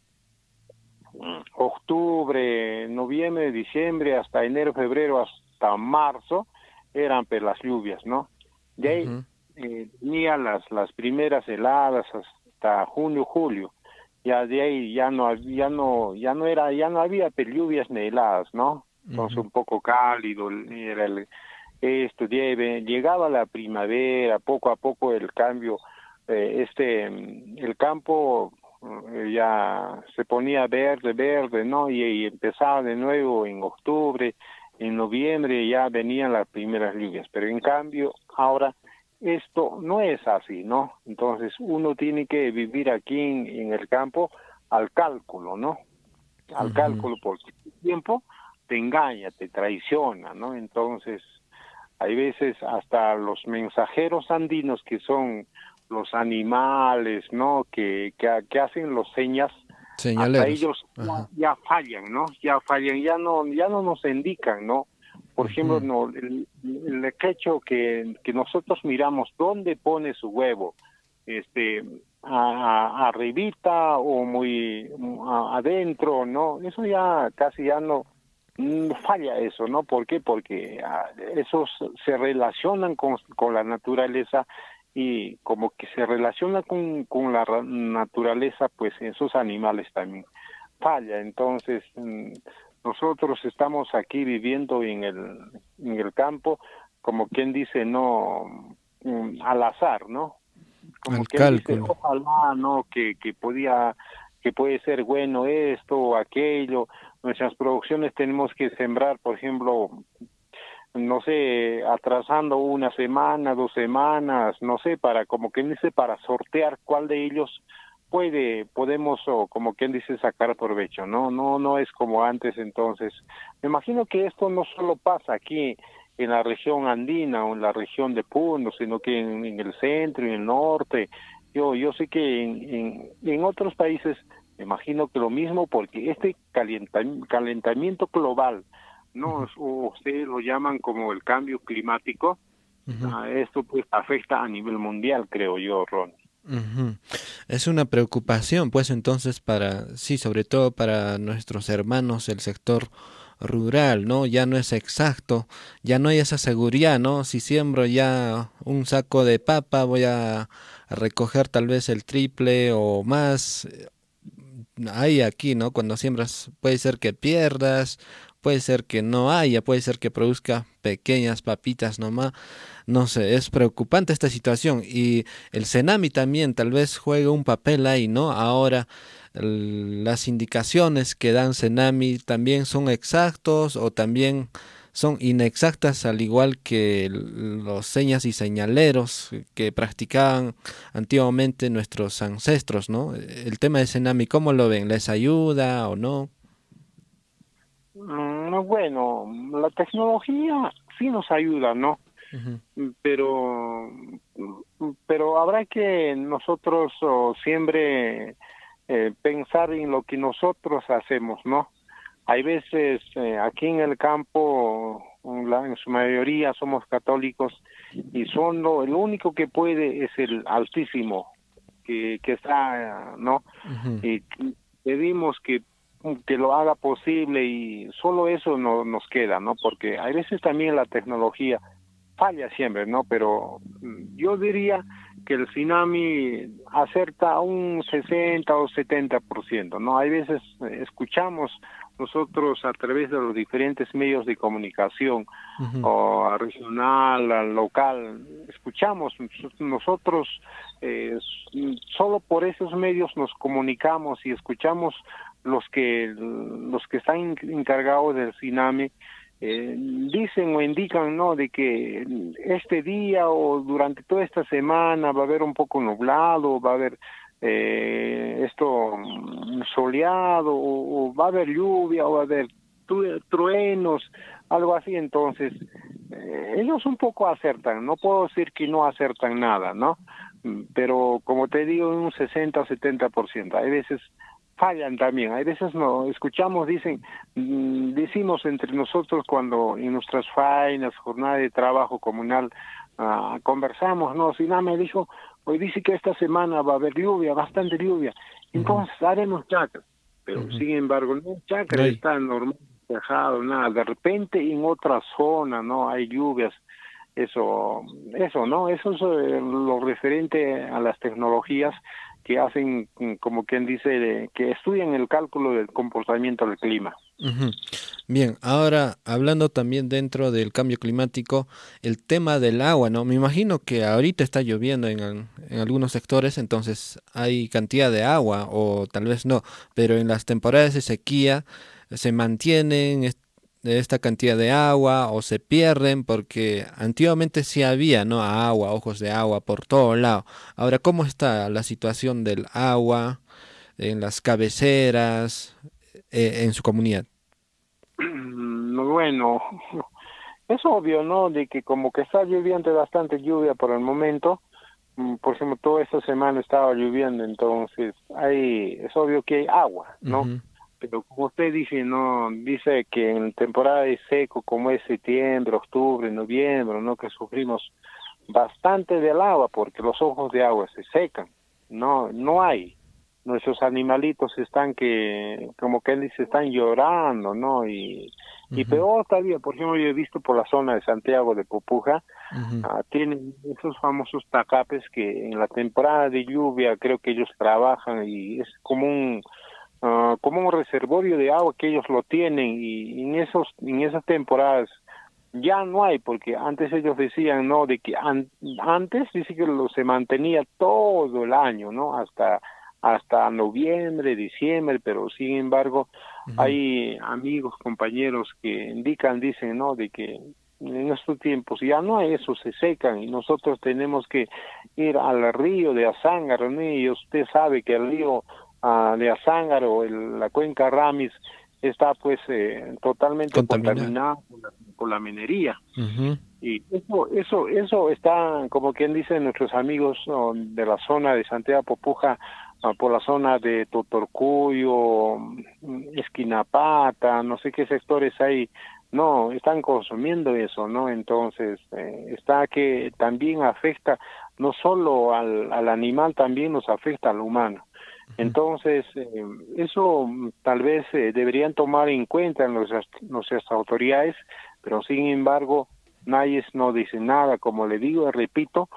octubre, noviembre, diciembre, hasta enero, febrero, hasta marzo, eran pues, las lluvias, ¿no? De ahí uh-huh. eh, tenía las, las primeras heladas hasta junio, julio. Ya de ahí ya no ya no ya no era ya no había lluvias ni heladas, ¿no? Entonces uh-huh. un poco cálido era el, esto lleve, llegaba la primavera, poco a poco el cambio, eh, este el campo eh, ya se ponía verde verde, ¿no? Y, y empezaba de nuevo en octubre, en noviembre ya venían las primeras lluvias, pero en cambio ahora esto no es así, ¿no? Entonces uno tiene que vivir aquí en, en el campo al cálculo, ¿no? Al uh-huh. cálculo, porque el tiempo te engaña, te traiciona, ¿no? Entonces hay veces hasta los mensajeros andinos, que son los animales, ¿no? Que, que, que hacen los señas, señaleros. Hasta ellos ya, ya fallan, ¿no? Ya fallan, ya no, ya no nos indican, ¿no? Por uh-huh. ejemplo, no, el, el quecho que, que nosotros miramos dónde pone su huevo, este, a, a, arribita o muy a, adentro, ¿no? Eso ya casi ya no, no falla eso, ¿no? ¿Por qué? Porque uh, esos se relacionan con, con la naturaleza y como que se relaciona con, con la naturaleza, pues esos animales también falla. Entonces, mm, nosotros estamos aquí viviendo en el en el campo, como quien dice, no um, al azar, ¿no? Como al quien cálculo. dice, ojalá, ¿no? Que, que podía, que puede ser bueno esto o aquello. Nuestras producciones tenemos que sembrar, por ejemplo, no sé, atrasando una semana, dos semanas, no sé, para, como quien dice, para sortear cuál de ellos puede, podemos, o como quien dice, sacar provecho, ¿no? No, no es como antes. Entonces, me imagino que esto no solo pasa aquí en la región andina o en la región de Puno, sino que en, en el centro y en el norte. Yo, yo sé que en, en, en otros países, me imagino que lo mismo, porque este calentamiento, calentamiento global, ¿no? Uh-huh. Ustedes lo llaman como el cambio climático, uh-huh. uh, esto pues afecta a nivel mundial, creo yo, Ron. Uh-huh. Es una preocupación, pues entonces para, sí, sobre todo para nuestros hermanos del sector rural, ¿no? Ya no es exacto, ya no hay esa seguridad, ¿no? Si siembro ya un saco de papa, voy a recoger tal vez el triple o más. Hay aquí, ¿no? Cuando siembras puede ser que pierdas, puede ser que no haya, puede ser que produzca pequeñas papitas nomás. No sé, es preocupante esta situación. Y el Senami también tal vez juega un papel ahí, ¿no? Ahora el, las indicaciones que dan Senami también son exactos o también son inexactas, al igual que los señas y señaleros que practicaban antiguamente nuestros ancestros, ¿no? El tema de Senami, ¿cómo lo ven? ¿Les ayuda o no? Mm, bueno, la tecnología sí nos ayuda, ¿no? Uh-huh. Pero pero habrá que nosotros oh, siempre eh, pensar en lo que nosotros hacemos, ¿no? Hay veces eh, aquí en el campo, la, en su mayoría somos católicos y son lo, el único que puede es el Altísimo que, que está, ¿no? Uh-huh. Y pedimos que que lo haga posible, y solo eso no nos queda, ¿no? Porque a veces también la tecnología falla siempre, ¿no? Pero yo diría que el tsunami acerta un sesenta o setenta por ciento, ¿no? Hay veces escuchamos nosotros a través de los diferentes medios de comunicación, uh-huh. o regional, local, escuchamos nosotros, eh, solo por esos medios nos comunicamos y escuchamos los que los que están encargados del tsunami. Eh, dicen o indican, ¿no?, de que este día o durante toda esta semana va a haber un poco nublado, va a haber eh, esto soleado, o, o va a haber lluvia, o va a haber truenos, algo así. Entonces eh, ellos un poco acertan, no puedo decir que no acertan nada, ¿no? Pero como te digo, un sesenta o setenta por ciento. Hay veces fallan también, hay veces no escuchamos, dicen, decimos entre nosotros cuando en nuestras faenas, jornada de trabajo comunal, uh, conversamos, no, Sina me dijo, hoy dice que esta semana va a haber lluvia, bastante lluvia, entonces uh-huh. haremos chacra, pero uh-huh. sin embargo, no, chacra sí. está normal, dejado, nada, de repente en otra zona, no, hay lluvias, eso, eso, no, eso es eh, lo referente a las tecnologías que hacen, como quien dice, que estudian el cálculo del comportamiento del clima. Uh-huh. Bien, ahora hablando también dentro del cambio climático, el tema del agua, ¿no? Me imagino que ahorita está lloviendo en, en algunos sectores, entonces hay cantidad de agua, o tal vez no, pero en las temporadas de sequía se mantienen est- esta cantidad de agua o se pierden, porque antiguamente sí había, ¿no?, agua, ojos de agua por todo lado. Ahora, ¿cómo está la situación del agua en las cabeceras, eh, en su comunidad? Bueno, es obvio, ¿no?, de que como que está lloviendo bastante lluvia por el momento. Por ejemplo, toda esta semana estaba lloviendo, entonces hay, es obvio que hay agua, ¿no? Uh-huh. Pero como usted dice, no, dice que en temporada de seco, como es septiembre, octubre, noviembre, no, que sufrimos bastante del agua, porque los ojos de agua se secan, no, no hay. Nuestros animalitos están que, como que él dice, están llorando, ¿no? Y, uh-huh. y peor todavía, por ejemplo, yo he visto por la zona de Santiago de Pupuja, uh-huh. uh, tienen esos famosos tacapes que en la temporada de lluvia creo que ellos trabajan, y es como un Uh, como un reservorio de agua que ellos lo tienen, y en esos en esas temporadas ya no hay, porque antes ellos decían, no, de que an- antes dice que lo se mantenía todo el año, no, hasta hasta noviembre, diciembre, pero sin embargo uh-huh. hay amigos, compañeros que indican, dicen, no, de que en estos tiempos ya no hay eso, se secan, y nosotros tenemos que ir al río de Azángaro, ¿no? Y usted sabe que el río Uh, de Azángaro, el, la cuenca Ramis, está pues eh, totalmente contaminada por la, por la minería. Uh-huh. Y eso, eso, eso está, como quien dice, nuestros amigos uh, de la zona de Santiago Popuja, uh, por la zona de Totorcuyo, Esquinapata, no sé qué sectores hay, no, están consumiendo eso, ¿no? Entonces, eh, está que también afecta no solo al, al animal, también nos afecta al humano. Entonces, eh, eso tal vez eh, deberían tomar en cuenta nuestras, nuestras autoridades, pero sin embargo, nadie no dice nada. Como le digo, repito,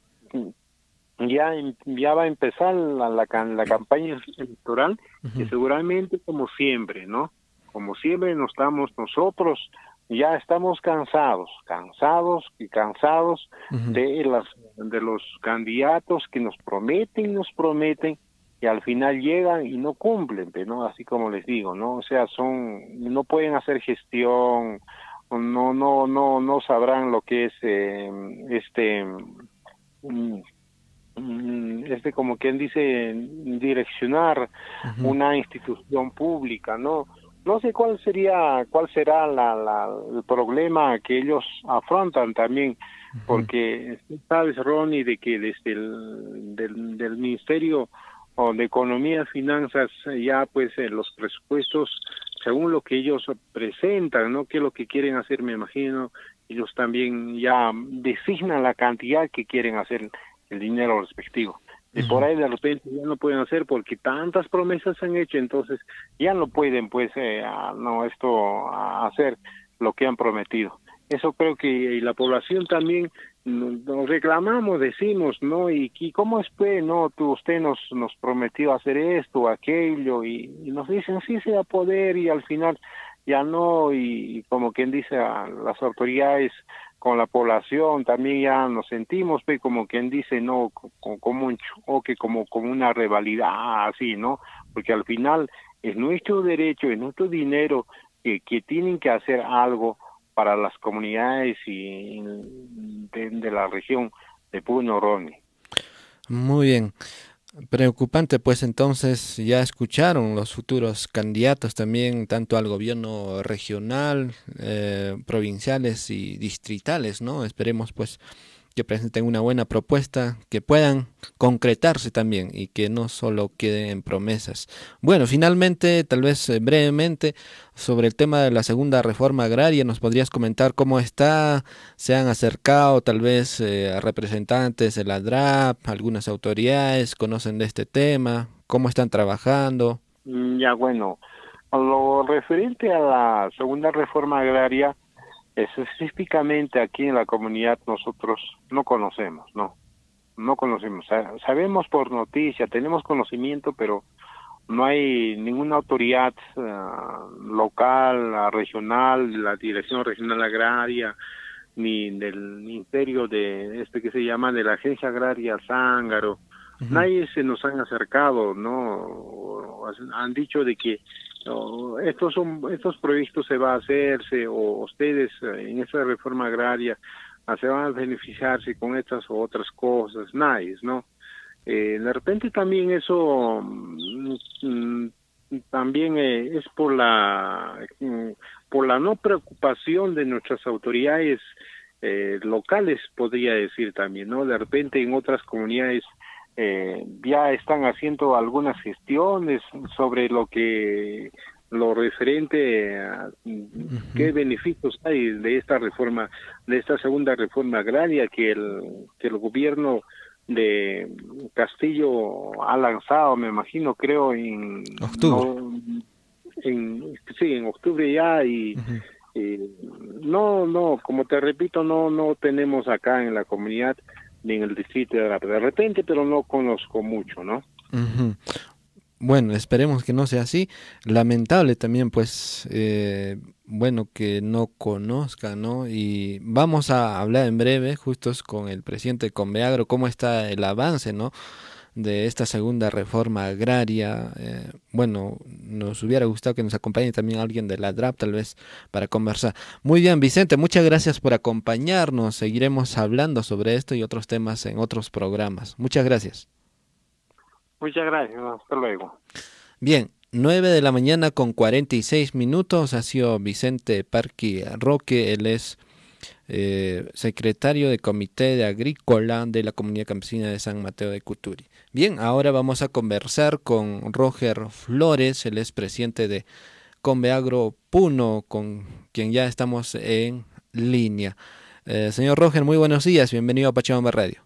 ya, ya va a empezar la, la, la campaña electoral, uh-huh. y seguramente, como siempre, ¿no? Como siempre, nos estamos nosotros, ya estamos cansados, cansados y cansados uh-huh. de, las, de los candidatos que nos prometen, nos prometen, y al final llegan y no cumplen, ¿no? Así como les digo, ¿no? O sea, son, no pueden hacer gestión, no, no, no, no sabrán lo que es eh, este, este, como quien dice, direccionar uh-huh. una institución pública, ¿no? No sé cuál sería, cuál será la, la, el problema que ellos afrontan también, uh-huh. porque sabes, Ronnie, de que desde el del, del Ministerio o de Economía y Finanzas, ya pues eh, los presupuestos, según lo que ellos presentan, ¿no? ¿Qué es lo que quieren hacer? Me imagino, ellos también ya designan la cantidad que quieren hacer el dinero respectivo. Y por ahí de repente ya no pueden hacer porque tantas promesas se han hecho, entonces ya no pueden pues eh, a, no esto a hacer lo que han prometido. Eso creo que y la población también nos reclamamos, decimos, ¿no? Y, y cómo es pues, no, tú, usted nos nos prometió hacer esto o aquello y, y nos dicen sí se va a poder y al final ya no, y, y como quien dice a las autoridades con la población también ya nos sentimos pues, como quien dice no como, como un choque, como como una rivalidad así, ¿no? Porque al final es nuestro derecho, es nuestro dinero que, que tienen que hacer algo para las comunidades y de, de la región de Puno, Ronnie. Muy bien. Preocupante, pues entonces ya escucharon los futuros candidatos también, tanto al gobierno regional, eh, provinciales y distritales, ¿no? Esperemos pues que presenten una buena propuesta, que puedan concretarse también y que no solo queden en promesas. Bueno, finalmente, tal vez eh, brevemente, sobre el tema de la segunda reforma agraria, ¿nos podrías comentar cómo está? ¿Se han acercado tal vez eh, a representantes de la D R A P, algunas autoridades conocen de este tema? ¿Cómo están trabajando? Ya bueno, a lo referente a la segunda reforma agraria, específicamente aquí en la comunidad nosotros no conocemos, no, no conocemos, sabemos por noticia, tenemos conocimiento, pero no hay ninguna autoridad uh, local, uh, regional, la Dirección Regional Agraria, ni del Ministerio de este que se llama de la Agencia Agraria Zángaro, uh-huh. Nadie se nos han acercado, no, han dicho de que no, estos son estos proyectos se va a hacerse o ustedes en esta reforma agraria se van a beneficiarse con estas o otras cosas, nadie, ¿no? Eh, de repente también eso mm, también eh, es por la mm, por la no preocupación de nuestras autoridades eh, locales, podría decir también, ¿no? De repente en otras comunidades Eh, ya están haciendo algunas gestiones sobre lo que lo referente a uh-huh. qué beneficios hay de esta reforma, de esta segunda reforma agraria que el que el gobierno de Castillo ha lanzado, me imagino, creo en octubre, no, en sí, en octubre ya y uh-huh. eh, no, no, como te repito, no, no tenemos acá en la comunidad ni en el distrito de la de repente, pero no conozco mucho, ¿no? Uh-huh. Bueno, esperemos que no sea así. Lamentable también, pues, eh, bueno, que no conozca, ¿no? Y vamos a hablar en breve, justos con el presidente de Conveagro, cómo está el avance, ¿no?, de esta segunda reforma agraria. Eh, bueno, nos hubiera gustado que nos acompañe también alguien de la D R A P, tal vez, para conversar. Muy bien, Vicente, muchas gracias por acompañarnos. Seguiremos hablando sobre esto y otros temas en otros programas. Muchas gracias. Muchas gracias, hasta luego. Bien, nueve de la mañana con cuarenta y seis minutos, ha sido Vicente Parqui Roque, él es eh, secretario de Comité de Agrícola de la Comunidad Campesina de San Mateo de Cuturi. Bien, ahora vamos a conversar con Roger Flores, él es presidente de Conveagro Puno, con quien ya estamos en línea. Eh, señor Roger, muy buenos días, bienvenido a Pachamama Radio.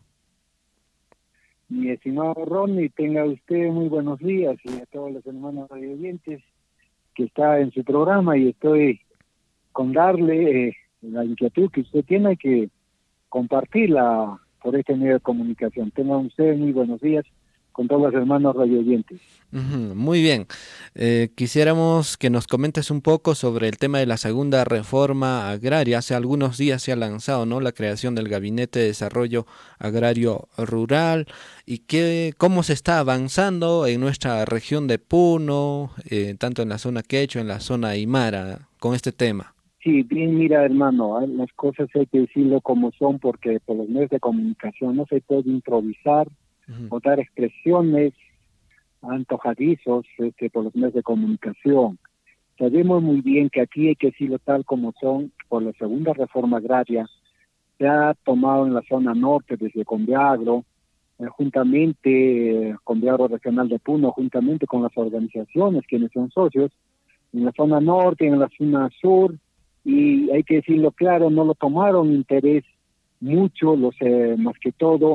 Mi estimado Ronnie, tenga usted muy buenos días y a todos los hermanos radioyentes que está en su programa, y estoy con darle eh, la inquietud que usted tiene que compartirla por este medio de comunicación. Tenga usted muy buenos días con todos los hermanos radioyentes. Uh-huh, muy bien. Eh, quisiéramos que nos comentes un poco sobre el tema de la segunda reforma agraria. Hace algunos días se ha lanzado, ¿no?, la creación del Gabinete de Desarrollo Agrario Rural y qué, cómo se está avanzando en nuestra región de Puno, eh, tanto en la zona quechua, en la zona aymara, con este tema. Sí, bien, mira, hermano, las cosas hay que decirlo como son, porque por los medios de comunicación no se puede improvisar uh-huh. o dar expresiones antojadizos este, por los medios de comunicación. Sabemos muy bien que aquí hay que decirlo tal como son. Por la segunda reforma agraria se ha tomado en la zona norte desde Conveagro, eh, juntamente eh, Conveagro Regional de Puno, juntamente con las organizaciones quienes son socios, en la zona norte, en la zona sur, y hay que decirlo claro, no lo tomaron interés mucho, los eh, más que todo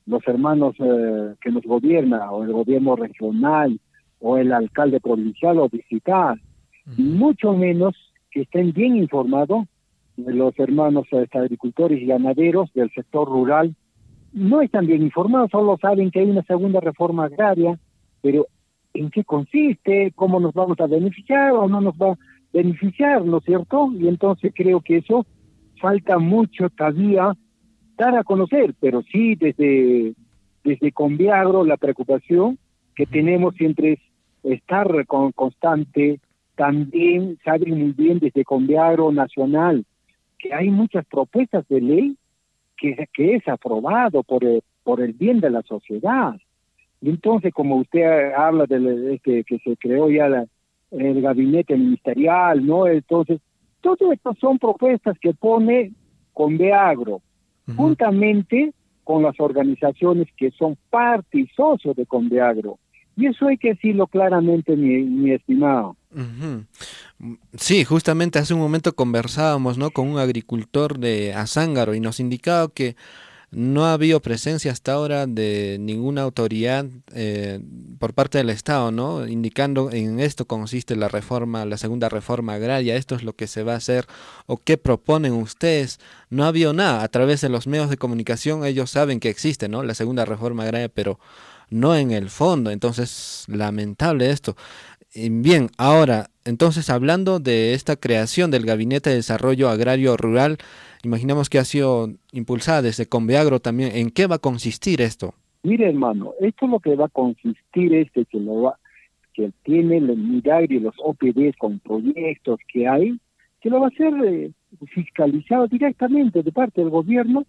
los hermanos eh, que nos gobiernan, o el gobierno regional, o el alcalde provincial, o visitar, uh-huh. mucho menos que estén bien informados los hermanos este, agricultores y ganaderos del sector rural. No están bien informados, solo saben que hay una segunda reforma agraria, pero ¿en qué consiste? ¿Cómo nos vamos a beneficiar o no nos va a beneficiar, ¿no es cierto? Y entonces creo que eso falta mucho todavía dar a conocer, pero sí desde, desde Conviagro la preocupación que tenemos siempre es estar con, constante, también saben muy bien desde Conviagro Nacional que hay muchas propuestas de ley que, que es aprobado por el, por el bien de la sociedad. Y entonces, como usted habla de este, que se creó ya la, el gabinete ministerial, ¿no? Entonces, todo esto son propuestas que pone Conviagro, uh-huh. juntamente con las organizaciones que son parte y socio de Conviagro. Y eso hay que decirlo claramente, mi, mi estimado. Uh-huh. Sí, justamente hace un momento conversábamos, ¿no?, con un agricultor de Azángaro y nos indicaba que no ha habido presencia hasta ahora de ninguna autoridad eh, por parte del Estado, ¿no?, indicando en esto consiste la reforma, la segunda reforma agraria, esto es lo que se va a hacer o qué proponen ustedes. No ha habido nada. A través de los medios de comunicación ellos saben que existe, ¿no?, la segunda reforma agraria, pero no en el fondo. Entonces, lamentable esto. Bien, ahora, entonces hablando de esta creación del Gabinete de Desarrollo Agrario Rural, imaginamos que ha sido impulsada desde Conviagro también. ¿En qué va a consistir esto? Mire, hermano, esto lo que va a consistir es de que, lo va, que tiene el Midagri y los O P D con proyectos que hay, que lo va a ser eh, fiscalizado directamente de parte del gobierno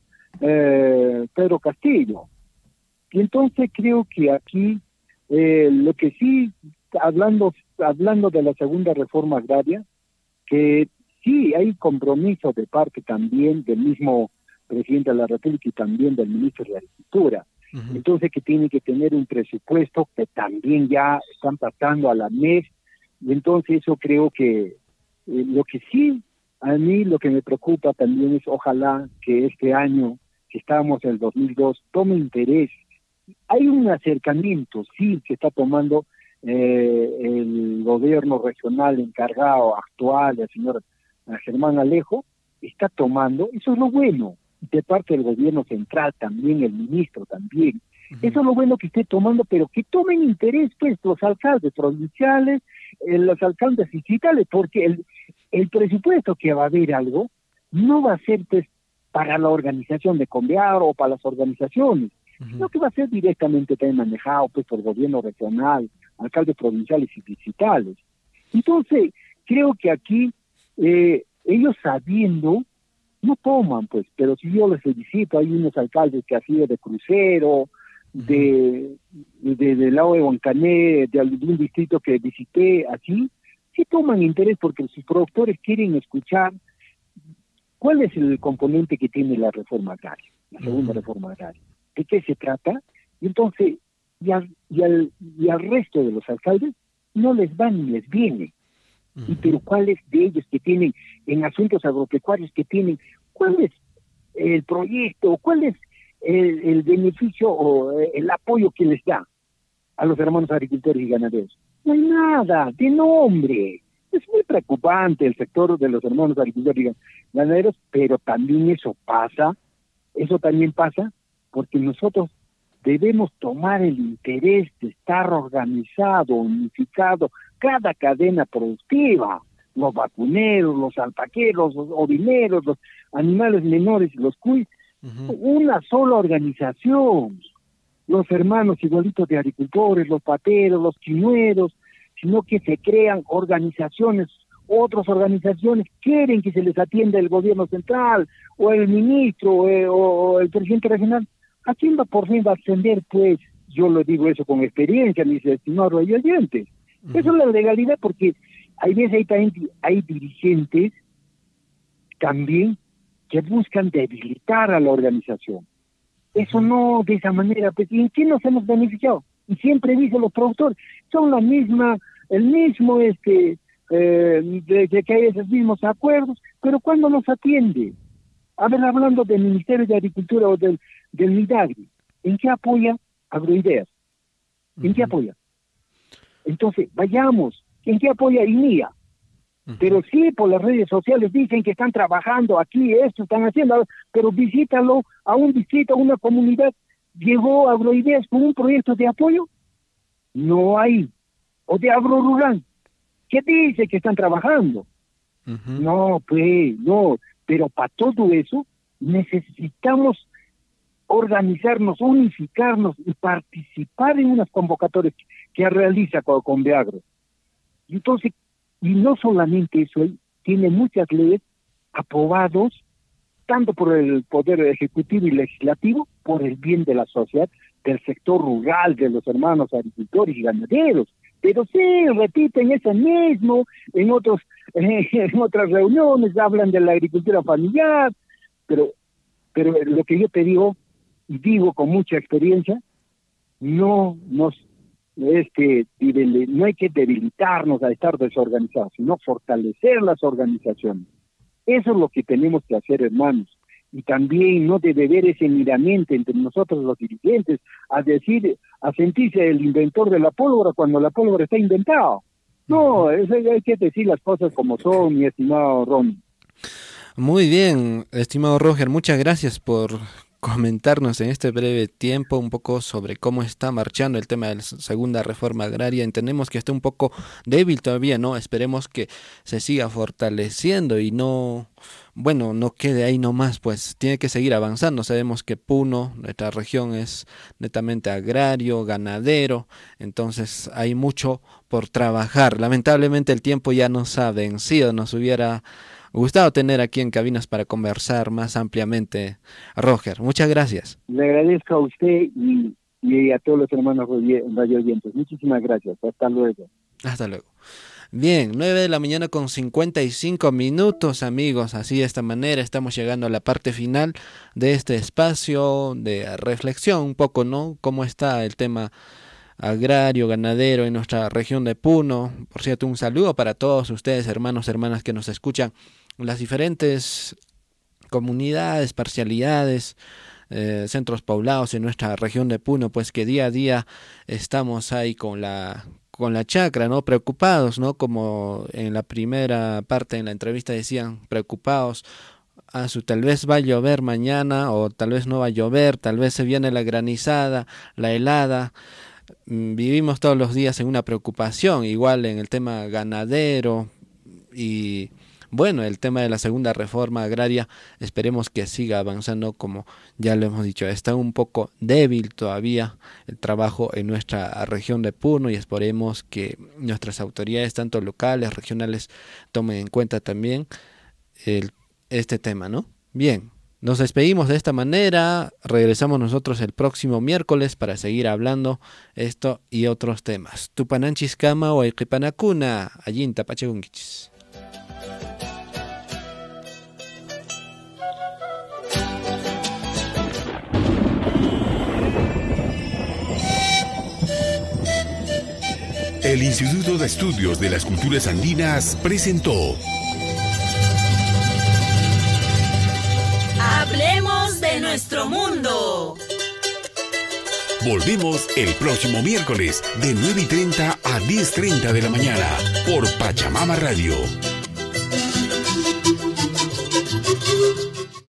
eh, Pedro Castillo. Y entonces creo que aquí eh, lo que sí, hablando hablando de la segunda reforma agraria, que sí hay compromiso de parte también del mismo presidente de la República y también del ministro de Agricultura. Uh-huh. Entonces que tiene que tener un presupuesto que también ya están pasando a la M E S, y entonces eso creo que eh, lo que sí, a mí lo que me preocupa también es ojalá que este año, que estamos en el dos mil dos, tome interés. Hay un acercamiento, sí, que está tomando eh, el gobierno regional encargado actual, el señor Germán Alejo, está tomando, eso es lo bueno, de parte del gobierno central también, el ministro también, uh-huh. eso es lo bueno que esté tomando, pero que tomen interés, pues, los alcaldes provinciales, eh, los alcaldes distritales, porque el, el presupuesto que va a haber algo, no va a ser, pues, para la organización de Conviagro o para las organizaciones, uh-huh. sino que va a ser directamente también manejado, pues, por el gobierno regional, alcaldes provinciales y distritales. Entonces, creo que aquí Eh, ellos sabiendo, no toman, pues, pero si yo les felicito, hay unos alcaldes que ha sido de Crucero, de, de, del lado de Huancané, de algún distrito que visité aquí, sí toman interés porque sus productores quieren escuchar cuál es el componente que tiene la reforma agraria, la segunda uh-huh. reforma agraria, de qué se trata, y entonces, y al, y al, y al resto de los alcaldes no les va ni les viene. Y pero cuáles de ellos que tienen en asuntos agropecuarios que tienen, cuál es el proyecto, cuál es el, el beneficio o el apoyo que les da a los hermanos agricultores y ganaderos. No hay nada, de nombre. Es muy preocupante el sector de los hermanos agricultores y ganaderos, pero también eso pasa, eso también pasa porque nosotros debemos tomar el interés de estar organizado, unificado, cada cadena productiva, los vacuneros, los alpaqueros, los ovineros, los animales menores, los cuy, uh-huh. una sola organización, los hermanos igualitos de agricultores, los pateros, los chinueros, sino que se crean organizaciones, otras organizaciones quieren que se les atienda el gobierno central, o el ministro, eh, o, o el presidente regional. ¿A quién va por fin va a ascender? Pues yo lo digo eso con experiencia, mis estimados oyentes. Uh-huh. Eso es la legalidad, porque hay veces hay, también, hay dirigentes también que buscan debilitar a la organización. Eso no, de esa manera, pues, ¿y en qué nos hemos beneficiado? Y siempre dicen los productores, son la misma, el mismo, este, eh, de, de que hay esos mismos acuerdos, pero ¿cuándo nos atiende? A ver, hablando del Ministerio de Agricultura o del, del Midagri, ¿En qué apoya Agroideas? ¿En uh-huh. qué apoya? Entonces, vayamos. ¿En qué apoya INIA? Uh-huh. Pero sí, por las redes sociales dicen que están trabajando aquí, esto están haciendo, pero visítalo a un distrito, a una comunidad. ¿Llegó Agroideas con un proyecto de apoyo? No hay. O de Agrorural. ¿Qué dice que están trabajando? Uh-huh. No, pues, no. Pero para todo eso necesitamos organizarnos, unificarnos y participar en unas convocatorias que realiza Conveagro. Entonces, y no solamente eso, tiene muchas leyes aprobadas tanto por el Poder Ejecutivo y Legislativo, por el bien de la sociedad, del sector rural, de los hermanos agricultores y ganaderos. Pero sí, repiten eso mismo, en otros eh, en otras reuniones hablan de la agricultura familiar, pero pero lo que yo te digo, y digo con mucha experiencia, no nos este no hay que debilitarnos a estar desorganizados, sino fortalecer las organizaciones. Eso es lo que tenemos que hacer, hermanos. Y también no debe haber ese miramiento entre nosotros los dirigentes a decir, a sentirse el inventor de la pólvora cuando la pólvora está inventada. No, eso hay que decir las cosas como son, mi estimado Ron. Muy bien, estimado Roger, muchas gracias por comentarnos en este breve tiempo un poco sobre cómo está marchando el tema de la segunda reforma agraria. Entendemos que está un poco débil todavía, ¿no? Esperemos que se siga fortaleciendo y no, bueno, no quede ahí nomás, pues tiene que seguir avanzando. Sabemos que Puno, nuestra región, es netamente agrario, ganadero, entonces hay mucho por trabajar. Lamentablemente el tiempo ya nos ha vencido, nos hubiera gustado tener aquí en cabinas para conversar más ampliamente. Roger, muchas gracias. Le agradezco a usted y, y a todos los hermanos radio oyentes. Muchísimas gracias. Hasta luego. Hasta luego. Bien, nueve de la mañana con cincuenta y cinco minutos, amigos. Así de esta manera estamos llegando a la parte final de este espacio de reflexión, un poco, ¿no? Cómo está el tema agrario, ganadero en nuestra región de Puno. Por cierto, un saludo para todos ustedes, hermanos, hermanas que nos escuchan en las diferentes comunidades, parcialidades, eh, centros poblados en nuestra región de Puno, pues que día a día estamos ahí con la con la chacra, ¿no? Preocupados, ¿no? Como en la primera parte en la entrevista decían, preocupados. Ah, su, tal vez va a llover mañana o tal vez no va a llover, tal vez se viene la granizada, la helada. Vivimos todos los días en una preocupación, igual en el tema ganadero y bueno, el tema de la segunda reforma agraria, esperemos que siga avanzando como ya lo hemos dicho. Está un poco débil todavía el trabajo en nuestra región de Puno y esperemos que nuestras autoridades, tanto locales, regionales, tomen en cuenta también el, este tema, ¿no? Bien. Nos despedimos de esta manera, regresamos nosotros el próximo miércoles para seguir hablando esto y otros temas. Tupananchis kama o equipanacuna, allí en Tapachegunquichis. El Instituto de Estudios de las Culturas Andinas presentó Hablemos de nuestro mundo. Volvemos el próximo miércoles de nueve y treinta a diez y treinta de la mañana por Pachamama Radio.